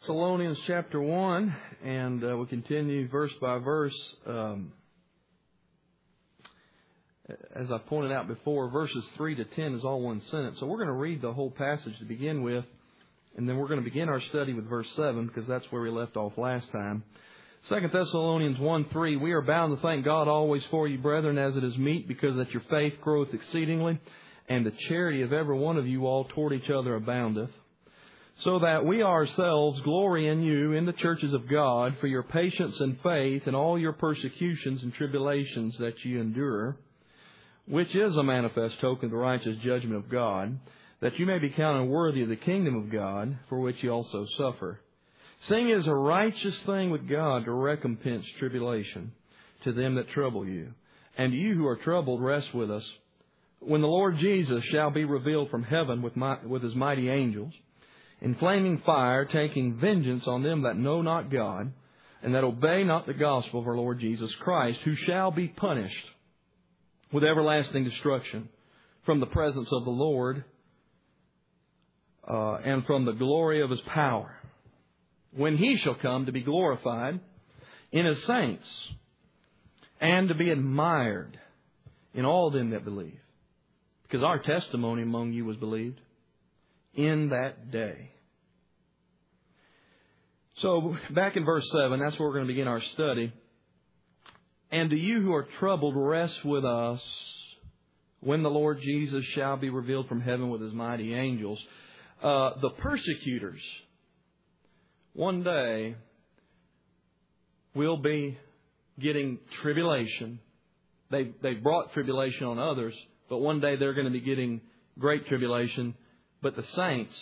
Thessalonians chapter 1, and we continue verse by verse. As I pointed out before, verses 3 to 10 is all one sentence. So we're going to read the whole passage to begin with, and then we're going to begin our study with verse 7, because that's where we left off last time. 2 Thessalonians 1:3, we are bound to thank God always for you, brethren, as it is meet, because that your faith groweth exceedingly, and the charity of every one of you all toward each other aboundeth. So that we ourselves glory in you in the churches of God for your patience and faith and all your persecutions and tribulations that you endure, which is a manifest token of the righteous judgment of God, that you may be counted worthy of the kingdom of God, for which you also suffer. Seeing it is a righteous thing with God to recompense tribulation to them that trouble you. And you who are troubled, rest with us, when the Lord Jesus shall be revealed from heaven with His mighty angels, in flaming fire, taking vengeance on them that know not God, and that obey not the gospel of our Lord Jesus Christ, who shall be punished with everlasting destruction from the presence of the Lord and from the glory of His power, when He shall come to be glorified in His saints, and to be admired in all them that believe, because our testimony among you was believed in that day. So, back in verse 7, that's where we're going to begin our study. And to you who are troubled, rest with us when the Lord Jesus shall be revealed from heaven with His mighty angels. The persecutors, one day, will be getting tribulation. They've brought tribulation on others, but one day they're going to be getting great tribulation. But the saints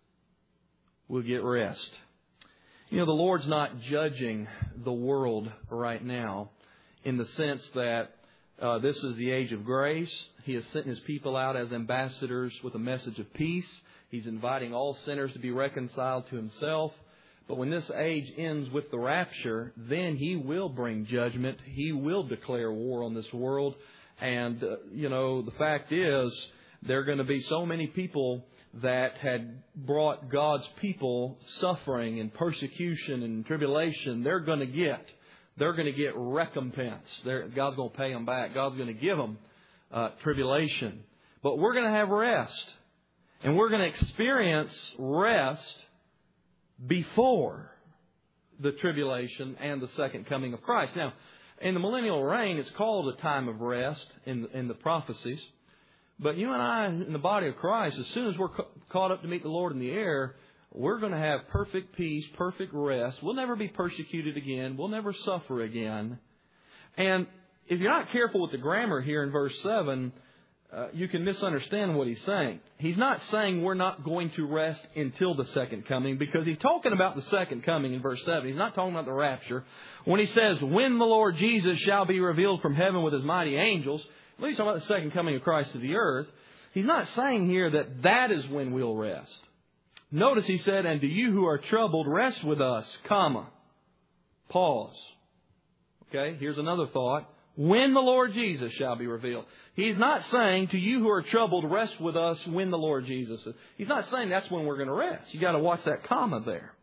will get rest. You know, the Lord's not judging the world right now in the sense that this is the age of grace. He has sent His people out as ambassadors with a message of peace. He's inviting all sinners to be reconciled to Himself. But when this age ends with the rapture, then He will bring judgment. He will declare war on this world. And, the fact is, there are going to be so many people that had brought God's people suffering and persecution and tribulation. They're going to get recompense. God's going to pay them back. God's going to give them tribulation. But we're going to have rest. And we're going to experience rest before the tribulation and the second coming of Christ. Now, in the millennial reign, it's called a time of rest in the prophecies. But you and I, in the body of Christ, as soon as we're caught up to meet the Lord in the air, we're going to have perfect peace, perfect rest. We'll never be persecuted again. We'll never suffer again. And if you're not careful with the grammar here in verse 7, you can misunderstand what he's saying. He's not saying we're not going to rest until the second coming, because he's talking about the second coming in verse 7. He's not talking about the rapture. When he says, when the Lord Jesus shall be revealed from heaven with His mighty angels, he's talking about the second coming of Christ to the earth. He's not saying here that is when we'll rest. Notice he said, and to you who are troubled, rest with us, comma. Pause. Okay, here's another thought. When the Lord Jesus shall be revealed. He's not saying to you who are troubled, rest with us when the Lord Jesus. He's not saying that's when we're going to rest. You got to watch that comma there.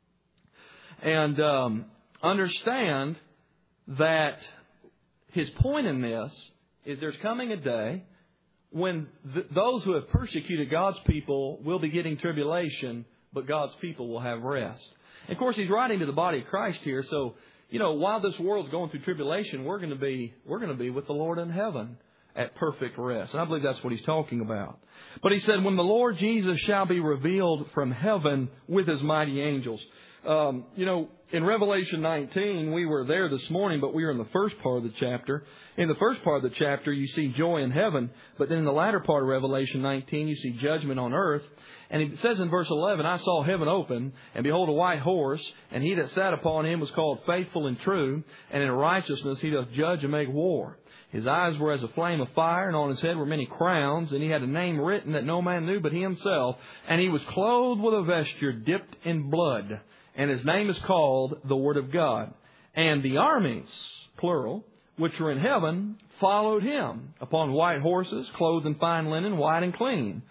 And understand that his point in this is there's coming a day when those who have persecuted God's people will be getting tribulation, but God's people will have rest. And of course, he's writing to the body of Christ here. So, while this world's going through tribulation, we're going to be with the Lord in heaven at perfect rest. And I believe that's what he's talking about. But he said, when the Lord Jesus shall be revealed from heaven with His mighty angels. In Revelation 19, we were there this morning, but we were in the first part of the chapter. In the first part of the chapter, you see joy in heaven. But then in the latter part of Revelation 19, you see judgment on earth. And it says in verse 11, I saw heaven open, and behold a white horse, and he that sat upon him was called Faithful and True, and in righteousness he doth judge and make war. His eyes were as a flame of fire, and on his head were many crowns, and he had a name written that no man knew but he himself. And he was clothed with a vesture dipped in blood, and his name is called the Word of God. And the armies, plural, which were in heaven, followed him upon white horses, clothed in fine linen, white and clean.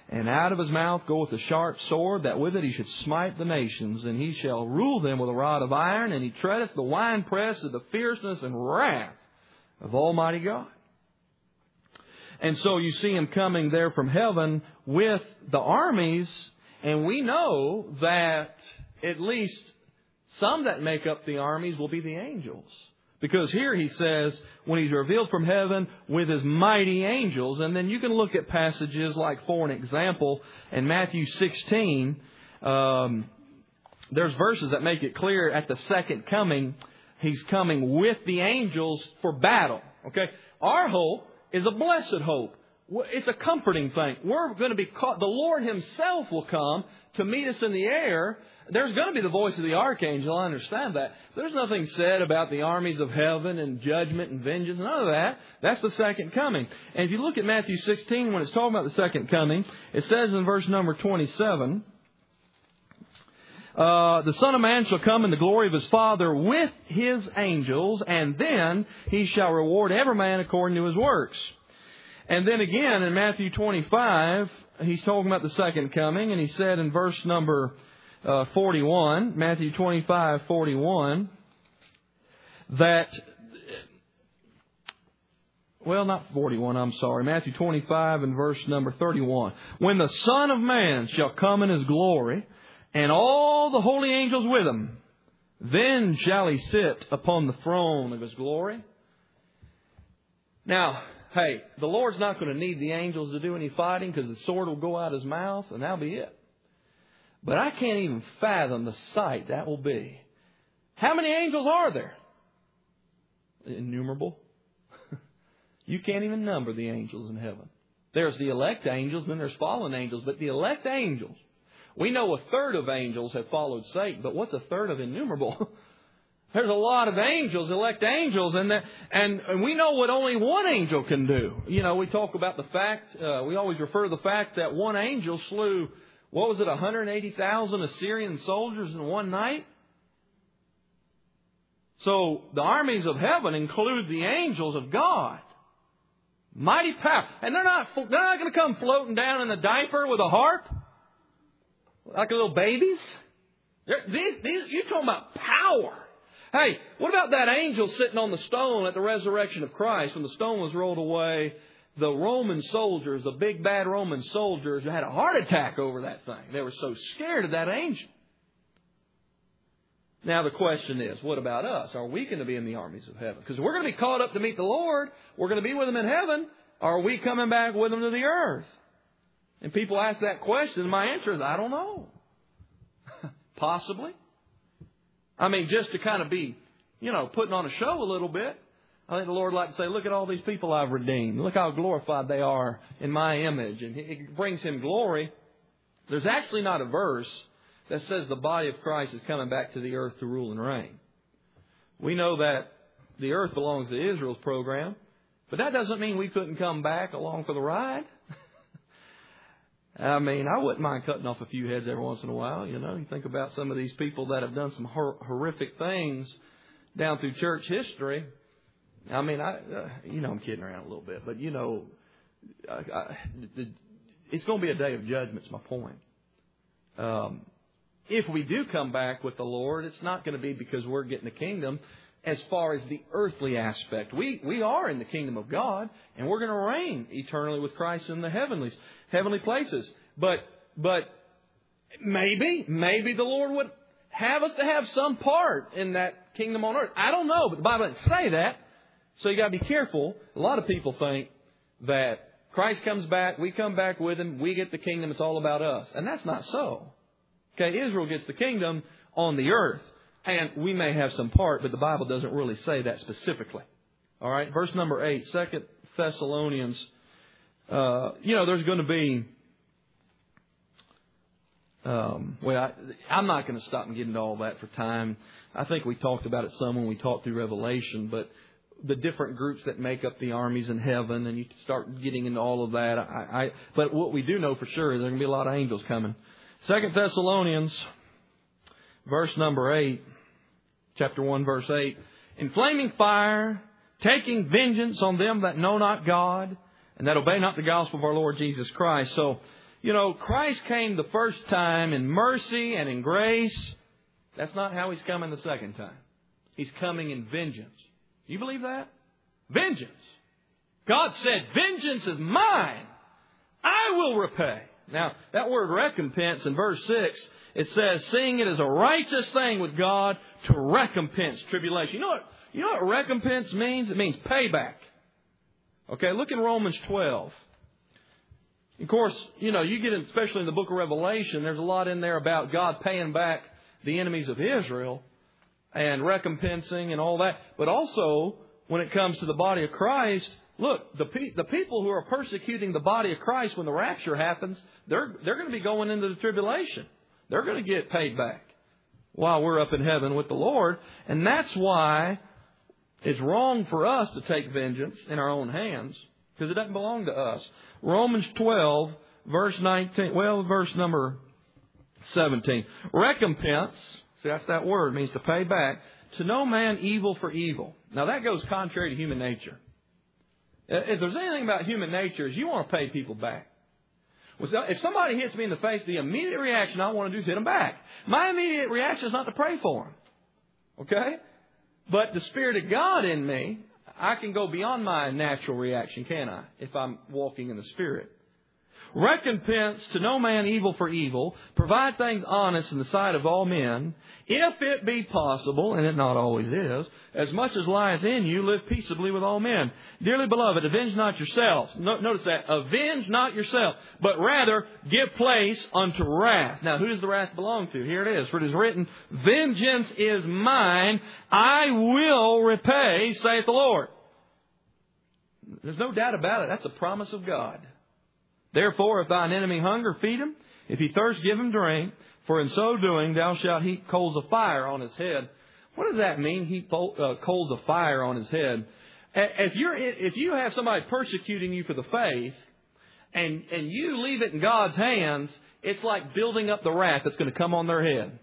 And out of his mouth goeth a sharp sword, that with it he should smite the nations. And he shall rule them with a rod of iron, and he treadeth the winepress of the fierceness and wrath of Almighty God. And so you see him coming there from heaven with the armies, and we know that at least some that make up the armies will be the angels. Because here he says, when he's revealed from heaven with his mighty angels. And then you can look at passages like, for an example, in Matthew 16, there's verses that make it clear at the second coming, he's coming with the angels for battle. Okay? Our hope is a blessed hope. It's a comforting thing. We're going to be caught. The Lord Himself will come to meet us in the air. There's going to be the voice of the archangel. I understand that. There's nothing said about the armies of heaven and judgment and vengeance. None of that. That's the second coming. And if you look at Matthew 16, when it's talking about the second coming, it says in verse number 27, the Son of Man shall come in the glory of His Father with His angels, and then He shall reward every man according to his works. And then again in Matthew 25, He's talking about the second coming, and He said in verse number 41, Matthew 25:41, that, well, not 41, I'm sorry, Matthew 25 and verse number 31. When the Son of Man shall come in His glory, and all the holy angels with Him, then shall He sit upon the throne of His glory. Now, hey, the Lord's not going to need the angels to do any fighting, because the sword will go out His mouth, and that'll be it. But I can't even fathom the sight that will be. How many angels are there? Innumerable. You can't even number the angels in heaven. There's the elect angels, then there's fallen angels. But the elect angels, we know a third of angels have followed Satan. But what's a third of innumerable? There's a lot of angels, elect angels, and we know what only one angel can do. You know, we talk about the fact, we always refer to the fact that one angel slew, what was it, 180,000 Assyrian soldiers in one night? So the armies of heaven include the angels of God. Mighty power. And they're not going to come floating down in a diaper with a harp like little babies. You're talking about power. Hey, what about that angel sitting on the stone at the resurrection of Christ when the stone was rolled away? The Roman soldiers, the big bad Roman soldiers, had a heart attack over that thing. They were so scared of that angel. Now the question is, what about us? Are we going to be in the armies of heaven? Because we're going to be caught up to meet the Lord. We're going to be with Him in heaven. Are we coming back with Him to the earth? And people ask that question, and my answer is, I don't know. Possibly. I mean, just to kind of be, putting on a show a little bit. I think the Lord would like to say, look at all these people I've redeemed. Look how glorified they are in my image. And it brings Him glory. There's actually not a verse that says the body of Christ is coming back to the earth to rule and reign. We know that the earth belongs to Israel's program. But that doesn't mean we couldn't come back along for the ride. I mean, I wouldn't mind cutting off a few heads every once in a while. You think about some of these people that have done some horrific things down through church history. I mean, I'm kidding around a little bit, but it's going to be a day of judgment. Is my point. If we do come back with the Lord, it's not going to be because we're getting the kingdom. As far as the earthly aspect, we are in the kingdom of God, and we're going to reign eternally with Christ in the heavenly places. But maybe the Lord would have us to have some part in that kingdom on earth. I don't know, but the Bible doesn't say that. So you got to be careful. A lot of people think that Christ comes back, we come back with Him, we get the kingdom, it's all about us. And that's not so. Okay, Israel gets the kingdom on the earth. And we may have some part, but the Bible doesn't really say that specifically. All right, verse number 8, 2 Thessalonians. There's going to be... I'm not going to stop and get into all that for time. I think we talked about it some when we talked through Revelation, but the different groups that make up the armies in heaven, and you start getting into all of that. But what we do know for sure is there are going to be a lot of angels coming. 2 Thessalonians, verse number 8, chapter 1, verse 8. In flaming fire, taking vengeance on them that know not God, and that obey not the gospel of our Lord Jesus Christ. So Christ came the first time in mercy and in grace. That's not how He's coming the second time. He's coming in vengeance. You believe that? Vengeance. God said, vengeance is mine. I will repay. Now, that word recompense in verse 6, it says, seeing it as a righteous thing with God to recompense tribulation. You know what recompense means? It means payback. Okay, look in Romans 12. Of course, you get in, especially in the book of Revelation, there's a lot in there about God paying back the enemies of Israel and recompensing and all that. But also, when it comes to the body of Christ, look, the people who are persecuting the body of Christ when the rapture happens, they're going to be going into the tribulation. They're going to get paid back while we're up in heaven with the Lord. And that's why it's wrong for us to take vengeance in our own hands, because it doesn't belong to us. Romans 12, verse 19, verse number 17. Recompense, see, that's that word, means to pay back. To no man evil for evil. Now that goes contrary to human nature. If there's anything about human nature, is you want to pay people back. If somebody hits me in the face, the immediate reaction I want to do is hit them back. My immediate reaction is not to pray for them. Okay? But the Spirit of God in me, I can go beyond my natural reaction, can I? If I'm walking in the Spirit. Recompense to no man evil for evil. Provide things honest in the sight of all men. If it be possible, and it not always is, as much as lieth in you, live peaceably with all men. Dearly beloved, avenge not yourselves. Notice that. Avenge not yourself, but rather give place unto wrath. Now, who does the wrath belong to? Here it is. For it is written, vengeance is mine. I will repay, saith the Lord. There's no doubt about it. That's a promise of God. Therefore, if thine enemy hunger, feed him. If he thirst, give him drink. For in so doing, thou shalt heap coals of fire on his head. What does that mean, heap coals of fire on his head? If you have somebody persecuting you for the faith, and you leave it in God's hands, it's like building up the wrath that's going to come on their head.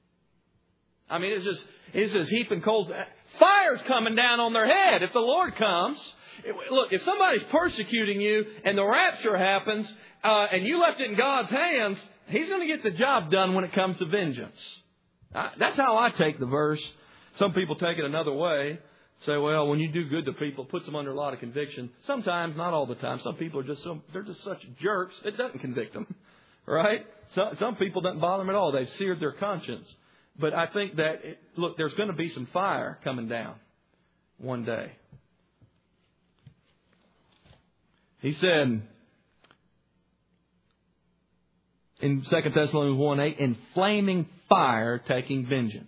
I mean, it's just heaping coals. Fire's coming down on their head if the Lord comes. Look, if somebody's persecuting you and the rapture happens and you left it in God's hands, He's going to get the job done when it comes to vengeance. That's how I take the verse. Some people take it another way. Say, well, when you do good to people, it puts them under a lot of conviction. Sometimes, not all the time. Some people are they're just such jerks, it doesn't convict them. Right? Some people doesn't bother them at all. They've seared their conscience. But I think that, look, there's going to be some fire coming down one day. He said in 2 Thessalonians 1:8, in flaming fire taking vengeance.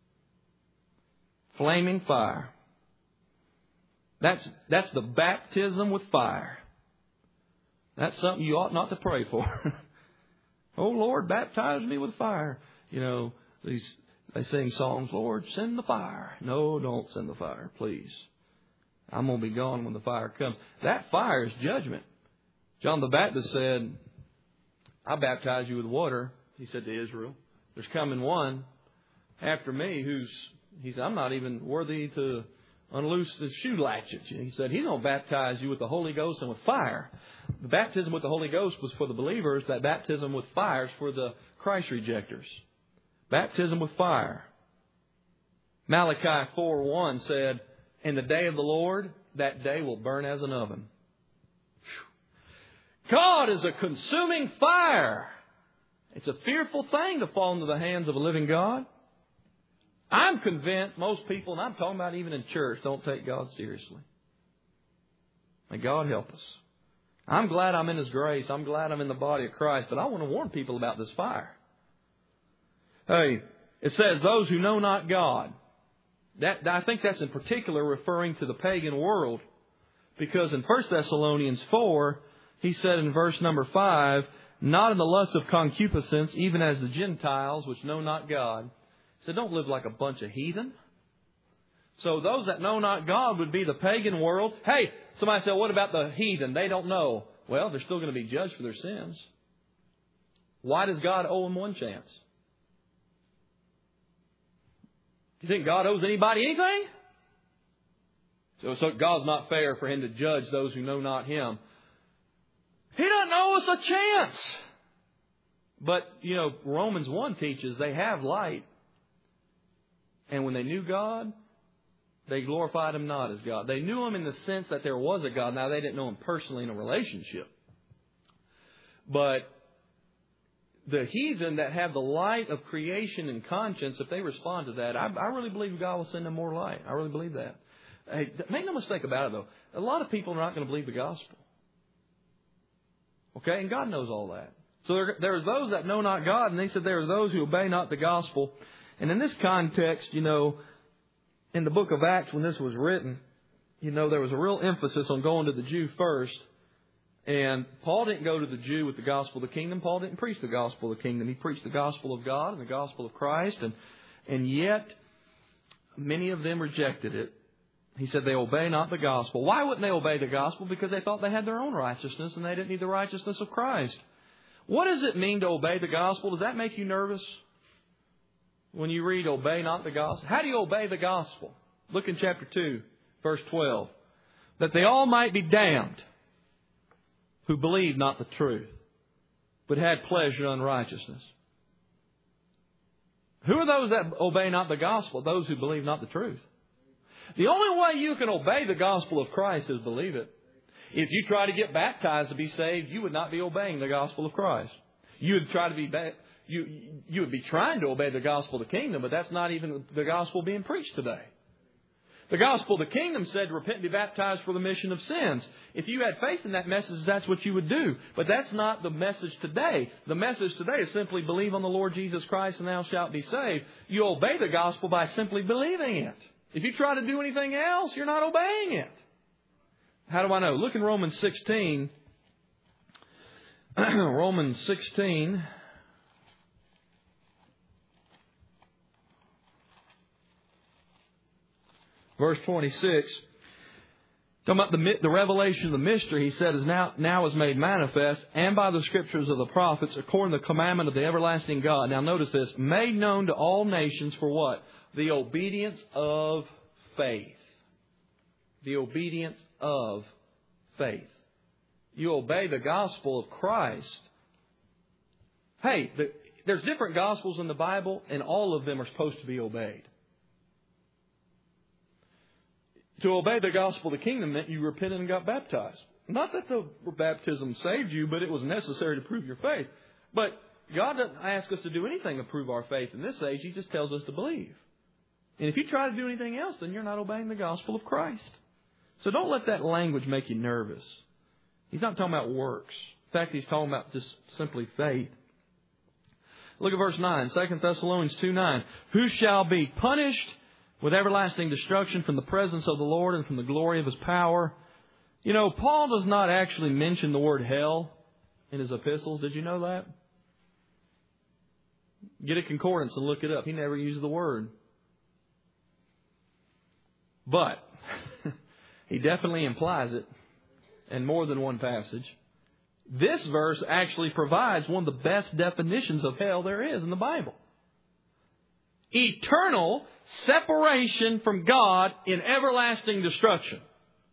Flaming fire. That's the baptism with fire. That's something you ought not to pray for. Oh, Lord, baptize me with fire. They sing songs, Lord, send the fire. No, don't send the fire, please. I'm going to be gone when the fire comes. That fire is judgment. John the Baptist said, I baptize you with water, he said to Israel. There's coming one after me he said, I'm not even worthy to unloose the shoe latchet. He said, He's going to baptize you with the Holy Ghost and with fire. The baptism with the Holy Ghost was for the believers. That baptism with fire is for the Christ rejectors. Baptism with fire. Malachi 4:1 said, in the day of the Lord, that day will burn as an oven. God is a consuming fire. It's a fearful thing to fall into the hands of a living God. I'm convinced most people, and I'm talking about even in church, don't take God seriously. May God help us. I'm glad I'm in His grace. I'm glad I'm in the body of Christ. But I want to warn people about this fire. Hey, it says, those who know not God. I think that's in particular referring to the pagan world. Because in 1 Thessalonians 4, he said in verse number 5, not in the lust of concupiscence, even as the Gentiles which know not God. He said, don't live like a bunch of heathen. So those that know not God would be the pagan world. Hey, somebody said, what about the heathen? They don't know. Well, they're still going to be judged for their sins. Why does God owe them one chance? Do you think God owes anybody anything? So God's not fair for Him to judge those who know not Him. He doesn't owe us a chance. But, Romans 1 teaches they have light. And when they knew God, they glorified Him not as God. They knew Him in the sense that there was a God. Now, they didn't know Him personally in a relationship. But the heathen that have the light of creation and conscience, if they respond to that, I really believe God will send them more light. I really believe that. Hey, make no mistake about it, though. A lot of people are not going to believe the gospel. Okay? And God knows all that. So there's those that know not God, and they said there are those who obey not the gospel. And in this context, in the book of Acts, when this was written, there was a real emphasis on going to the Jew first. And Paul didn't go to the Jew with the gospel of the kingdom. Paul didn't preach the gospel of the kingdom. He preached the gospel of God and the gospel of Christ. And yet, many of them rejected it. He said they obey not the gospel. Why wouldn't they obey the gospel? Because they thought they had their own righteousness and they didn't need the righteousness of Christ. What does it mean to obey the gospel? Does that make you nervous? When you read, obey not the gospel. How do you obey the gospel? Look in chapter 2, verse 12. That they all might be damned who believed not the truth, but had pleasure in unrighteousness. Who are those that obey not the gospel? Those who believe not the truth. The only way you can obey the gospel of Christ is believe it. If you try to get baptized to be saved, you would not be obeying the gospel of Christ. You would try to be you would be trying to obey the gospel of the kingdom, but that's not even the gospel being preached today. The gospel of the kingdom said, repent and be baptized for the remission of sins. If you had faith in that message, that's what you would do. But that's not the message today. The message today is simply believe on the Lord Jesus Christ and thou shalt be saved. You obey the gospel by simply believing it. If you try to do anything else, you're not obeying it. How do I know? Look in Romans 16. Romans 16. Verse 26. Talking about the revelation of the mystery, he said, is now is made manifest, and by the scriptures of the prophets, according to the commandment of the everlasting God. Now notice this. Made known to all nations for what? The obedience of faith. The obedience of faith. You obey the gospel of Christ. Hey, there's different gospels in the Bible, and all of them are supposed to be obeyed. To obey the gospel of the kingdom meant you repented and got baptized. Not that the baptism saved you, but it was necessary to prove your faith. But God doesn't ask us to do anything to prove our faith in this age. He just tells us to believe. And if you try to do anything else, then you're not obeying the gospel of Christ. So don't let that language make you nervous. He's not talking about works. In fact, he's talking about just simply faith. Look at verse 9, 2 Thessalonians 2:9. Who shall be punished with everlasting destruction from the presence of the Lord and from the glory of His power? Paul does not actually mention the word hell in his epistles. Did you know that? Get a concordance and look it up. He never uses the word. But he definitely implies it in more than one passage. This verse actually provides one of the best definitions of hell there is in the Bible. Eternal separation from God in everlasting destruction.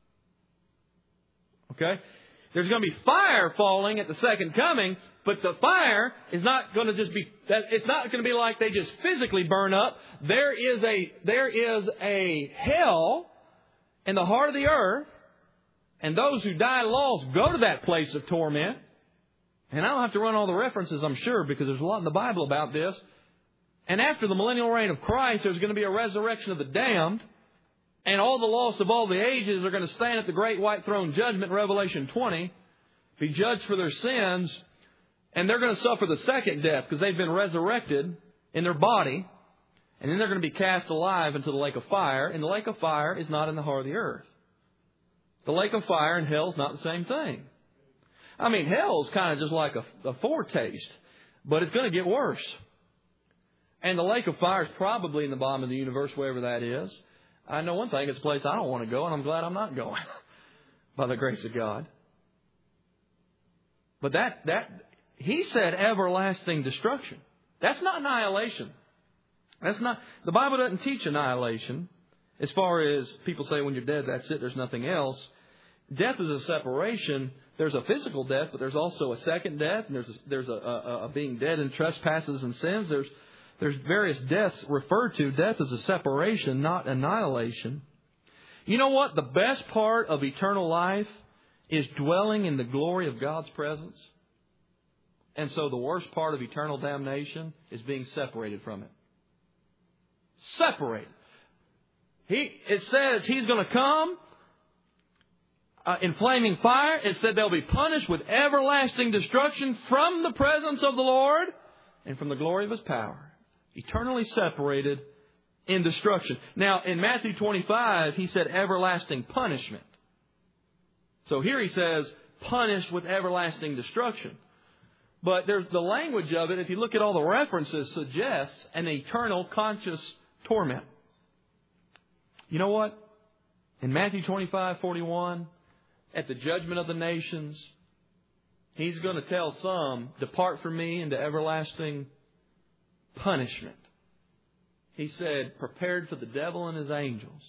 Okay? There's going to be fire falling at the second coming, but the fire is not going to just be, it's not going to be like they just physically burn up. There is a hell in the heart of the earth, and those who die lost go to that place of torment. And I don't have to run all the references, I'm sure, because there's a lot in the Bible about this. And after the millennial reign of Christ, there's going to be a resurrection of the damned. And all the lost of all the ages are going to stand at the great white throne judgment, Revelation 20, be judged for their sins. And they're going to suffer the second death because they've been resurrected in their body. And then they're going to be cast alive into the lake of fire. And the lake of fire is not in the heart of the earth. The lake of fire and hell is not the same thing. I mean, hell is kind of just like a foretaste. But it's going to get worse. And the lake of fire is probably in the bottom of the universe, wherever that is. I know one thing, it's a place I don't want to go, and I'm glad I'm not going. By the grace of God. But he said everlasting destruction. That's not annihilation. That's not, the Bible doesn't teach annihilation. As far as people say when you're dead, that's it, there's nothing else. Death is a separation. there's a physical death, but there's also a second death, and there's a being dead in trespasses and sins. There's various deaths referred to. Death is a separation, not annihilation. You know what? The best part of eternal life is dwelling in the glory of God's presence. And so the worst part of eternal damnation is being separated from it. Separated. It says He's going to come in flaming fire. It said they'll be punished with everlasting destruction from the presence of the Lord and from the glory of His power. Eternally separated in destruction. Now, in Matthew 25, He said everlasting punishment. So here He says punished with everlasting destruction. But there's the language of it, if you look at all the references, suggests an eternal conscious torment. You know what? In Matthew 25:41, at the judgment of the nations, He's going to tell some, depart from me into everlasting punishment. He said, prepared for the devil and his angels.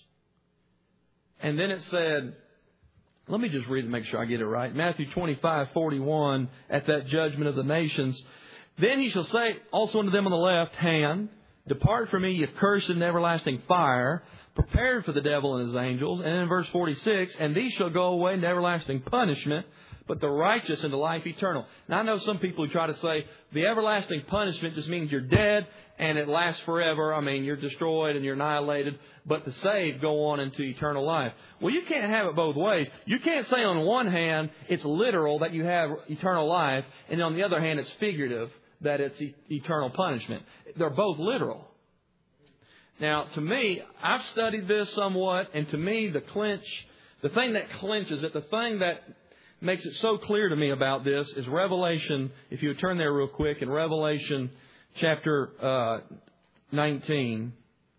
And then it said, let me just read it and make sure I get it right. Matthew 25:41, at that judgment of the nations, then He shall say also unto them on the left hand, depart from me, ye accursed, in everlasting fire, prepared for the devil and his angels. And then in verse 46, and these shall go away into everlasting punishment, but the righteous into life eternal. Now, I know some people who try to say the everlasting punishment just means you're dead and it lasts forever. I mean, you're destroyed and you're annihilated. But the saved go on into eternal life. Well, you can't have it both ways. You can't say on one hand it's literal that you have eternal life, and on the other hand it's figurative that it's eternal punishment. They're both literal. Now, to me, I've studied this somewhat, and to me, the thing that clinches it, the thing that makes it so clear to me about this is Revelation. If you would turn there real quick, in Revelation chapter 19.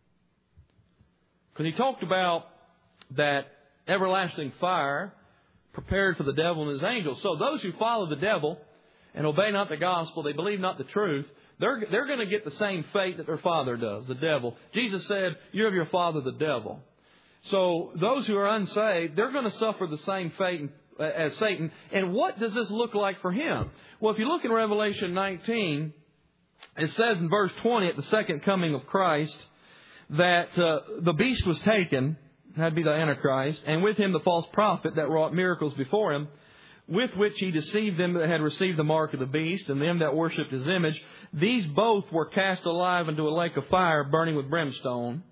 Because he talked about that everlasting fire prepared for the devil and his angels. So those who follow the devil and obey not the gospel, they believe not the truth, they're going to get the same fate that their father does, the devil. Jesus said, you're of your father, the devil. So those who are unsaved, they're going to suffer the same fate as Satan. And what does this look like for him? Well, if you look in Revelation 19, it says in verse 20, at the second coming of Christ, that the beast was taken, that'd be the Antichrist, and with him the false prophet that wrought miracles before him, with which he deceived them that had received the mark of the beast, and them that worshipped his image. These both were cast alive into a lake of fire, burning with brimstone.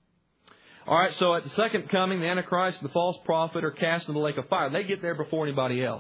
All right, so at the second coming, the Antichrist and the false prophet are cast into the lake of fire. They get there before anybody else.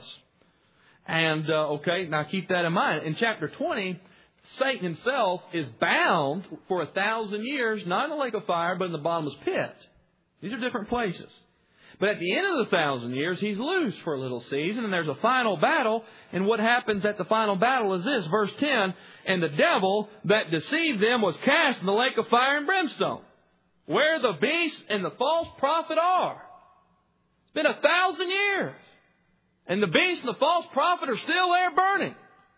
And, okay, now keep that in mind. In chapter 20, Satan himself is bound for 1,000 years, not in the lake of fire, but in the bottomless pit. These are different places. But at the end of the 1,000 years, he's loose for a little season, and there's a final battle. And what happens at the final battle is this, verse 10, and the devil that deceived them was cast in the lake of fire and brimstone, where the beast and the false prophet are. It's been 1,000 years. And the beast and the false prophet are still there burning.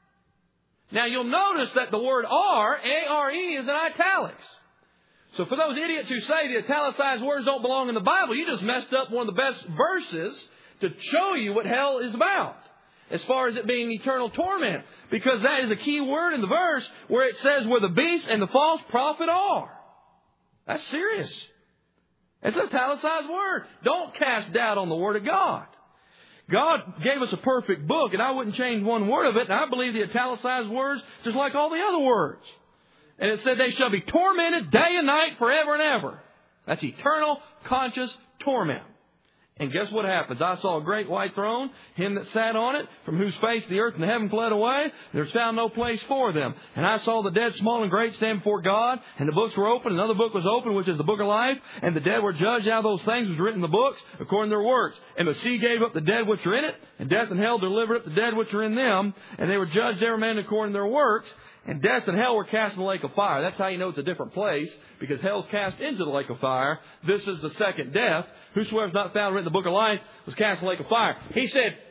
Now you'll notice that the word are, A-R-E, is in italics. So for those idiots who say the italicized words don't belong in the Bible, you just messed up one of the best verses to show you what hell is about, as far as it being eternal torment. Because that is a key word in the verse where it says where the beast and the false prophet are. That's serious. It's an italicized word. Don't cast doubt on the Word of God. God gave us a perfect book, and I wouldn't change one word of it. And I believe the italicized words just like all the other words. And it said they shall be tormented day and night forever and ever. That's eternal, conscious torment. And guess what happens? I saw a great white throne, him that sat on it, from whose face the earth and the heaven fled away. There's found no place for them. And I saw the dead, small and great, stand before God. And the books were open. Another book was open, which is the book of life. And the dead were judged out of those things which were written in the books, according to their works. And the sea gave up the dead which are in it. And death and hell delivered up the dead which are in them. And they were judged every man according to their works. And death and hell were cast in the lake of fire. That's how you know it's a different place, because hell's cast into the lake of fire. This is the second death. Whosoever is not found written in the book of life was cast in the lake of fire. He said,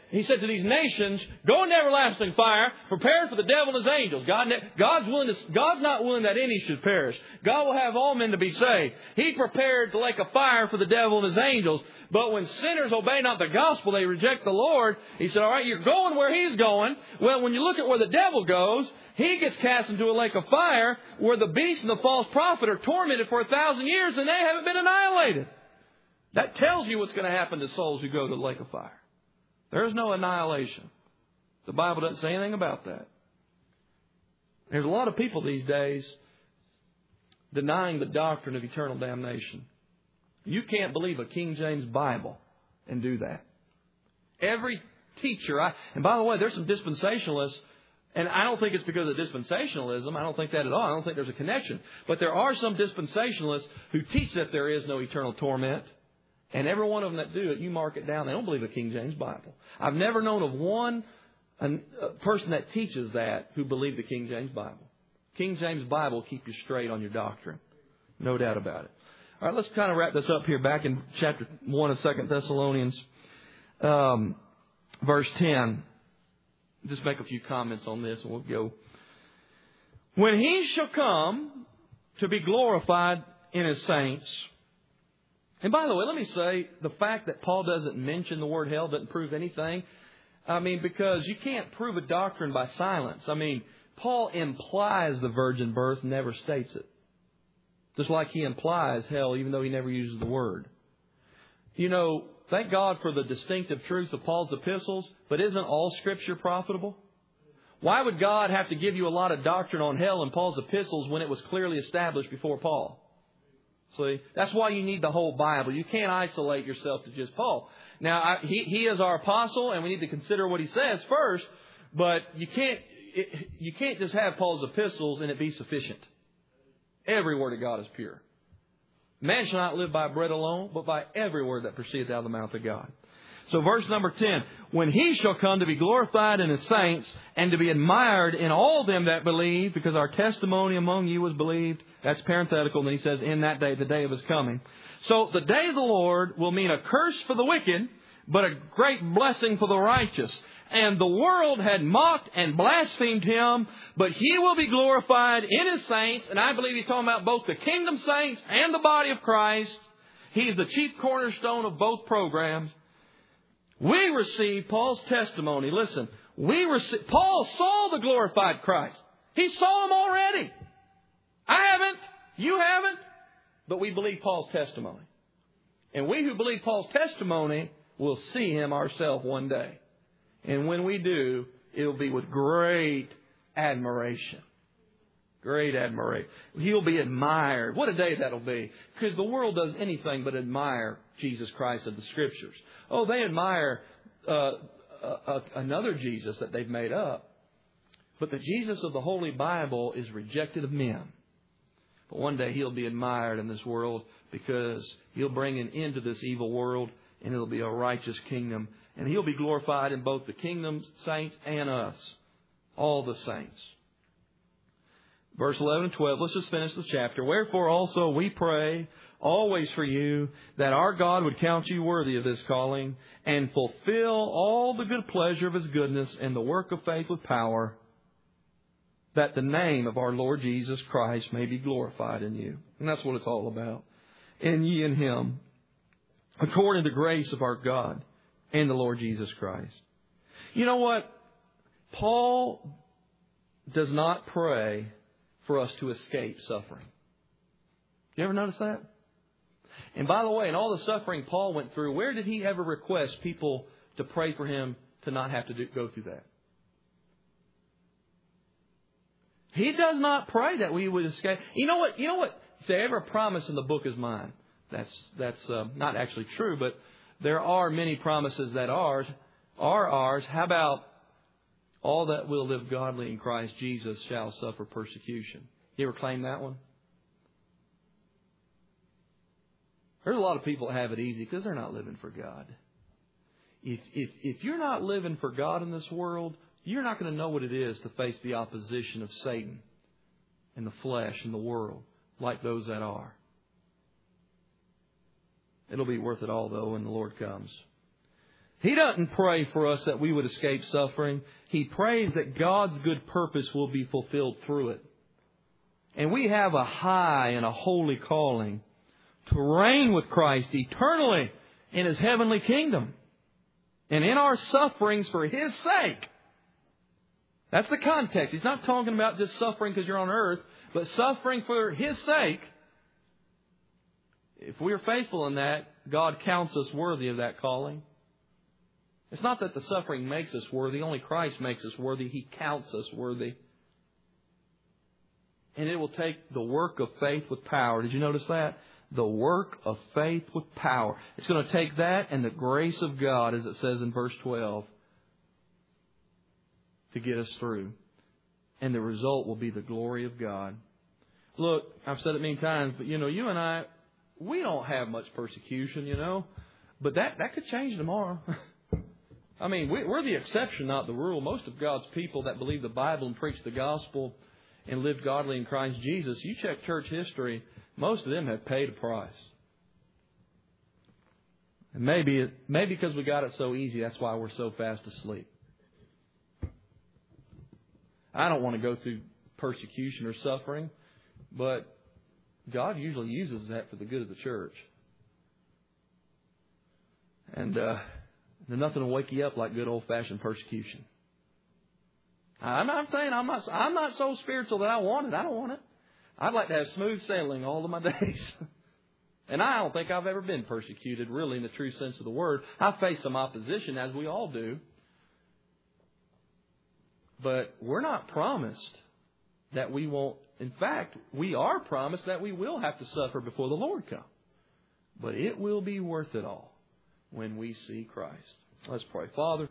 He said to these nations, go into everlasting fire, prepared for the devil and his angels. God's not willing that any should perish. God will have all men to be saved. He prepared the lake of fire for the devil and his angels. But when sinners obey not the gospel, they reject the Lord. He said, all right, you're going where he's going. Well, when you look at where the devil goes, he gets cast into a lake of fire where the beast and the false prophet are tormented for 1,000 years and they haven't been annihilated. That tells you what's going to happen to souls who go to the lake of fire. There is no annihilation. The Bible doesn't say anything about that. There's a lot of people these days denying the doctrine of eternal damnation. You can't believe a King James Bible and do that. Every teacher, and by the way, there's some dispensationalists, and I don't think it's because of dispensationalism. I don't think that at all. I don't think there's a connection. But there are some dispensationalists who teach that there is no eternal torment. And every one of them that do it, you mark it down. They don't believe the King James Bible. I've never known of one person that teaches that who believed the King James Bible. King James Bible will keep you straight on your doctrine. No doubt about it. All right, let's kind of wrap this up here back in chapter 1 of 2 Thessalonians, verse 10. Just make a few comments on this and we'll go. When he shall come to be glorified in his saints. And by the way, let me say, the fact that Paul doesn't mention the word hell doesn't prove anything. I mean, because you can't prove a doctrine by silence. I mean, Paul implies the virgin birth, never states it. Just like he implies hell, even though he never uses the word. You know, thank God for the distinctive truths of Paul's epistles, but isn't all Scripture profitable? Why would God have to give you a lot of doctrine on hell in Paul's epistles when it was clearly established before Paul? See, that's why you need the whole Bible. You can't isolate yourself to just Paul. Now, he is our apostle, and we need to consider what he says first. But you can't just have Paul's epistles and it be sufficient. Every word of God is pure. Man shall not live by bread alone, but by every word that proceedeth out of the mouth of God. So verse number 10, when he shall come to be glorified in his saints and to be admired in all them that believe, because our testimony among you was believed. That's parenthetical. And then he says, in that day, the day of his coming. So the day of the Lord will mean a curse for the wicked, but a great blessing for the righteous. And the world had mocked and blasphemed him, but he will be glorified in his saints. And I believe he's talking about both the kingdom saints and the body of Christ. He's the chief cornerstone of both programs. We receive Paul's testimony. Listen, Paul saw the glorified Christ. He saw him already. I haven't. You haven't. But we believe Paul's testimony. And we who believe Paul's testimony will see him ourselves one day. And when we do, it'll be with great admiration. Great admiration. He'll be admired. What a day that'll be. Because the world does anything but admire Jesus Christ of the Scriptures. Oh, they admire another Jesus that they've made up. But the Jesus of the Holy Bible is rejected of men. But one day He'll be admired in this world because He'll bring an end to this evil world and it'll be a righteous kingdom. And He'll be glorified in both the kingdom's saints and us. All the saints. Verse 11 and 12, let's just finish the chapter. Wherefore also we pray always for you, that our God would count you worthy of this calling, and fulfill all the good pleasure of His goodness and the work of faith with power, that the name of our Lord Jesus Christ may be glorified in you. And that's what it's all about. And ye in Him, according to the grace of our God and the Lord Jesus Christ. You know what? Paul does not pray for us to escape suffering. You ever notice that? And by the way, in all the suffering Paul went through, where did he ever request people to pray for him to not have to go through that? He does not pray that we would escape. You know what? Say, every promise in the book is mine. That's not actually true, but there are many promises that are ours. How about all that will live godly in Christ Jesus shall suffer persecution? You ever claim that one? There's a lot of people that have it easy because they're not living for God. If you're not living for God in this world, you're not going to know what it is to face the opposition of Satan and the flesh and the world like those that are. It'll be worth it all, though, when the Lord comes. He doesn't pray for us that we would escape suffering. He prays that God's good purpose will be fulfilled through it. And we have a high and a holy calling to reign with Christ eternally in His heavenly kingdom. And in our sufferings for His sake. That's the context. He's not talking about just suffering because you're on earth, but suffering for His sake. If we are faithful in that, God counts us worthy of that calling. It's not that the suffering makes us worthy. Only Christ makes us worthy. He counts us worthy. And it will take the work of faith with power. Did you notice that? The work of faith with power. It's going to take that and the grace of God, as it says in verse 12, to get us through. And the result will be the glory of God. Look, I've said it many times, but you and I, we don't have much persecution, But that could change tomorrow. I mean, we're the exception, not the rule. Most of God's people that believe the Bible and preach the gospel and live godly in Christ Jesus, you check church history, most of them have paid a price. And maybe because we got it so easy, that's why we're so fast asleep. I don't want to go through persecution or suffering, but God usually uses that for the good of the church. And there's nothing to wake you up like good old-fashioned persecution. I'm not saying I'm not so spiritual that I want it. I don't want it. I'd like to have smooth sailing all of my days. And I don't think I've ever been persecuted, really, in the true sense of the word. I face some opposition, as we all do. But we're not promised that we won't. In fact, we are promised that we will have to suffer before the Lord comes. But it will be worth it all when we see Christ. Let's pray. Father,